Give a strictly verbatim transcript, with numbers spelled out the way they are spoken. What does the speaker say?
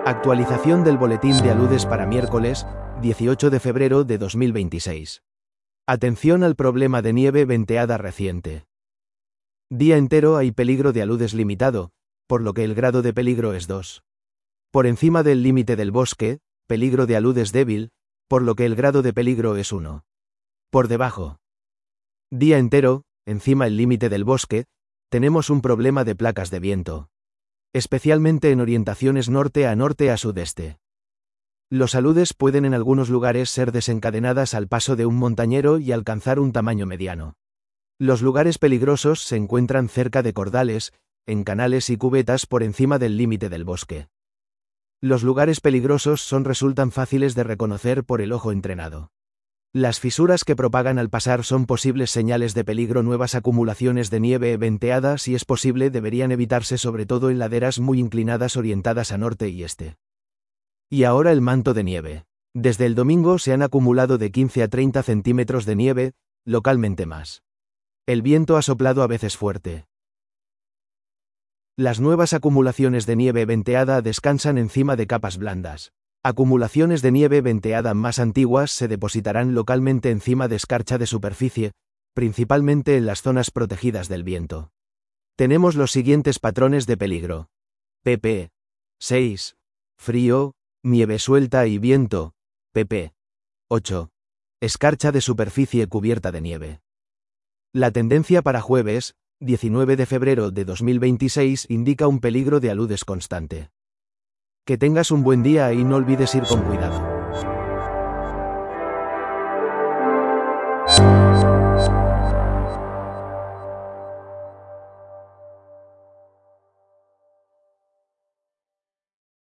Actualización del boletín de aludes para miércoles, dieciocho de febrero de dos mil veintiséis. Atención al problema de nieve venteada reciente. Día entero hay peligro de aludes limitado, por lo que el grado de peligro es dos. Por encima del límite del bosque, peligro de aludes débil, por lo que el grado de peligro es uno. Por debajo. Día entero, encima el límite del bosque, tenemos un problema de placas de viento. Especialmente en orientaciones norte a norte a sudeste. Los aludes pueden en algunos lugares ser desencadenadas al paso de un montañero y alcanzar un tamaño mediano. Los lugares peligrosos se encuentran cerca de cordales, en canales y cubetas por encima del límite del bosque. Los lugares peligrosos son resultan fáciles de reconocer por el ojo entrenado. Las fisuras que propagan al pasar son posibles señales de peligro. Nuevas acumulaciones de nieve venteada, si es posible, deberían evitarse, sobre todo en laderas muy inclinadas orientadas a norte y este. Y ahora el manto de nieve. Desde el domingo se han acumulado de quince a treinta centímetros de nieve, localmente más. El viento ha soplado a veces fuerte. Las nuevas acumulaciones de nieve venteada descansan encima de capas blandas. Acumulaciones de nieve venteada más antiguas se depositarán localmente encima de escarcha de superficie, principalmente en las zonas protegidas del viento. Tenemos los siguientes patrones de peligro. pp. seis. Frío, nieve suelta y viento. pp. ocho. Escarcha de superficie cubierta de nieve. La tendencia para jueves, diecinueve de febrero de dos mil veintiséis, indica un peligro de aludes constante. Que tengas un buen día y no olvides ir con cuidado.